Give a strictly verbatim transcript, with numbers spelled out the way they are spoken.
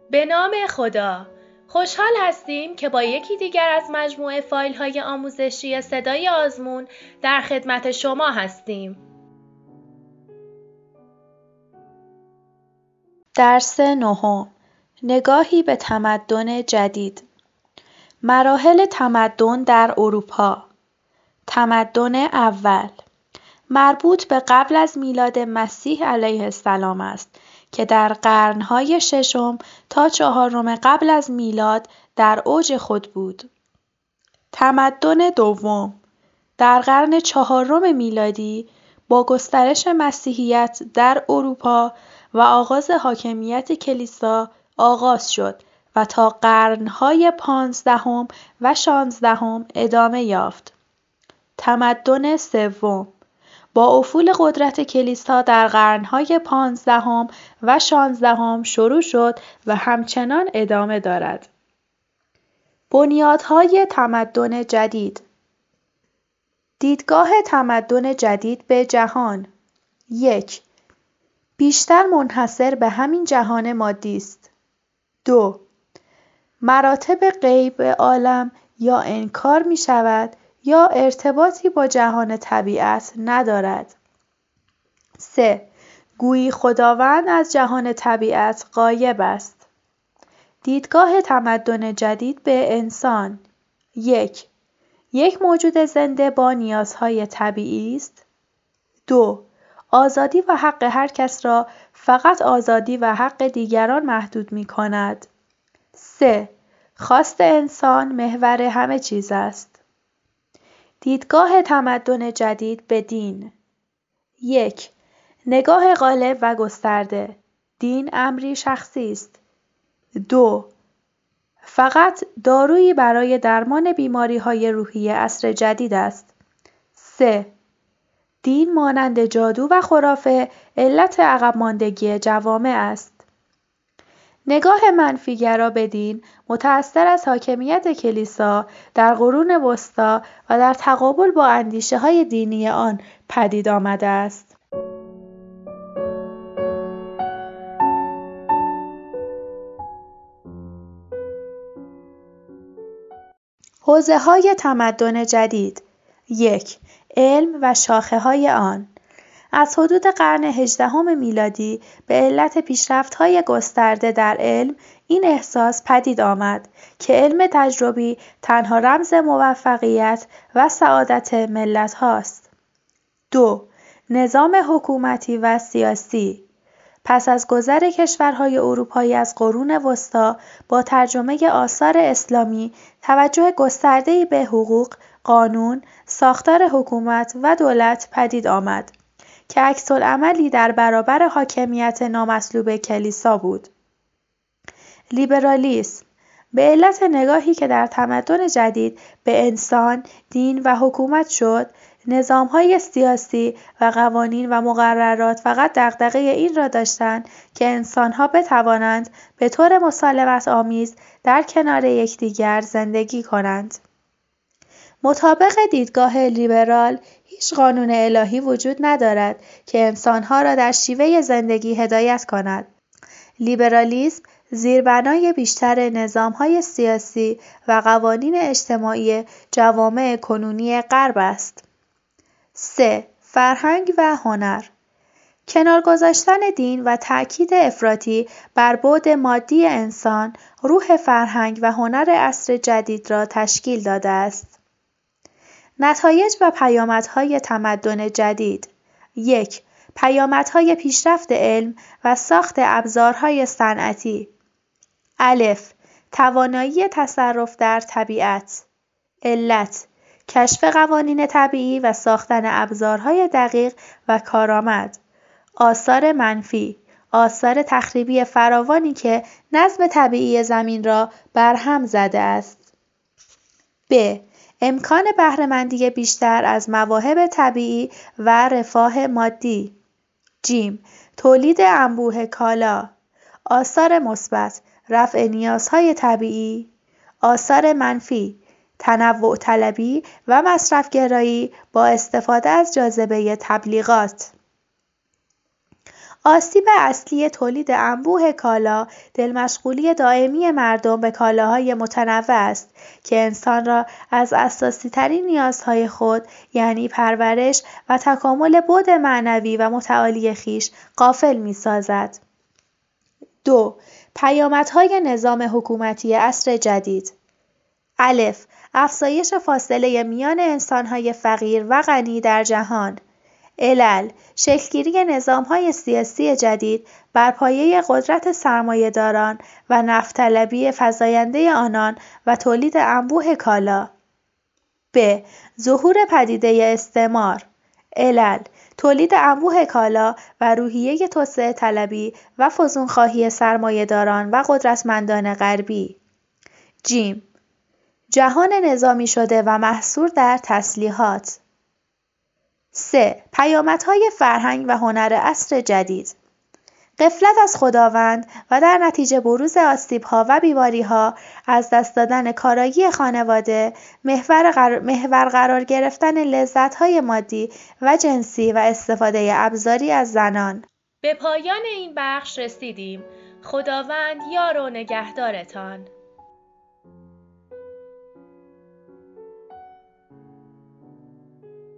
به نام خدا. خوشحال هستیم که با یکی دیگر از مجموعه فایل‌های آموزشی صدای آزمون در خدمت شما هستیم. درس نهم، نگاهی به تمدن جدید. مراحل تمدن در اروپا. تمدن اول مربوط به قبل از میلاد مسیح علیه السلام است که در قرن‌های ششم تا چهارم قبل از میلاد در اوج خود بود. تمدن دوم در قرن چهارم میلادی با گسترش مسیحیت در اروپا و آغاز حاکمیت کلیسا آغاز شد و تا قرن‌های پانزدهم و شانزدهم ادامه یافت. تمدن سوم با افول قدرت کلیسا در قرن‌های پانزدهم و شانزدهم شروع شد و همچنان ادامه دارد. بنیادهای تمدن جدید. دیدگاه تمدن جدید به جهان. یک. بیشتر منحصر به همین جهان مادی است. دو. مراتب غیب عالم یا انکار می شود یا ارتباطی با جهان طبیعت ندارد. سه. گویی خداوند از جهان طبیعت غایب است. دیدگاه تمدن جدید به انسان. یک. یک موجود زنده با نیازهای طبیعی است. دو. آزادی و حق هر کس را فقط آزادی و حق دیگران محدود می کند. سه. خواست انسان محور همه چیز است. دیدگاه تمدن جدید به دین. یک. نگاه غالب و گسترده. دین امری شخصی است. دو. فقط دارویی برای درمان بیماری‌های روحی عصر جدید است. سه. دین مانند جادو و خرافه علت عقب ماندگی جوامع است. نگاه منفی‌گرا به دین متأثر از حاکمیت کلیسا در قرون وسطی و در تقابل با اندیشه‌های دینی آن پدید آمده است. حوزه‌های تمدن جدید. یک. علم و شاخه‌های آن. از حدود قرن هجدهم میلادی به علت پیشرفت‌های گسترده در علم این احساس پدید آمد که علم تجربی تنها رمز موفقیت و سعادت ملت هاست. دو. نظام حکومتی و سیاسی. پس از گذر کشورهای اروپایی از قرون وسطی با ترجمه آثار اسلامی توجه گسترده‌ای به حقوق، قانون، ساختار حکومت و دولت پدید آمد که عکس‌العملی در برابر حاکمیت نامطلوب کلیسا بود. لیبرالیسم به علت نگاهی که در تمدن جدید به انسان، دین و حکومت شد، نظام‌های سیاسی و قوانین و مقررات فقط دغدغه این را داشتند که انسان‌ها بتوانند به طور مسالمت‌آمیز در کنار یکدیگر زندگی کنند. مطابق دیدگاه لیبرال، هیچ قانون الهی وجود ندارد که انسان‌ها را در شیوه زندگی هدایت کند. لیبرالیسم زیربنای بیشتر نظام‌های سیاسی و قوانین اجتماعی جوامع کنونی غرب است. سه. فرهنگ و هنر. کنار گذاشتن دین و تأکید افراطی بر بعد مادی انسان، روح فرهنگ و هنر عصر جدید را تشکیل داده است. نتایج و پیامدهای تمدن جدید. یک. پیامدهای پیشرفت علم و ساخت ابزارهای صنعتی. الف. توانایی تصرف در طبیعت. علت. کشف قوانین طبیعی و ساختن ابزارهای دقیق و کارآمد. آثار منفی. آثار تخریبی فراوانی که نظم طبیعی زمین را برهم زده است. ب. امکان بهره‌مندی بیشتر از مواهب طبیعی و رفاه مادی. جیم. تولید انبوه کالا. آثار مثبت: رفع نیازهای طبیعی. آثار منفی: تنوع طلبی و مصرف‌گرایی با استفاده از جاذبه تبلیغات. آسیب اصلی تولید انبوه کالا، دلمشغولی دائمی مردم به کالاهای متنوع است که انسان را از اساسی‌ترین نیازهای خود، یعنی پرورش و تکامل بعد معنوی و متعالی خویش، غافل می‌سازد. دو. پیامدهای نظام حکومتی عصر جدید. الف. افزایش فاصله میان انسان‌های فقیر و غنی در جهان. علل: شکل‌گیری نظام‌های سیاسی جدید بر پایه قدرت سرمایه‌داران و نفت‌طلبی فزاینده آنان و تولید انبوه کالا. ب. ظهور پدیده استعمار. علل: تولید انبوه کالا و روحیه توسعه طلبی و فزونخواهی سرمایه‌داران و قدرتمندان غربی. ج. جهان نظامی شده و محصور در تسلیحات. سه. پیامدهای فرهنگ و هنر عصر جدید. غفلت از خداوند و در نتیجه بروز آسیب‌ها و بیماری‌ها، از دست دادن کارایی خانواده، محور, قرار... محور قرار گرفتن لذت‌های مادی و جنسی و استفاده ابزاری از زنان. به پایان این بخش رسیدیم. خداوند یار و نگهدارتان.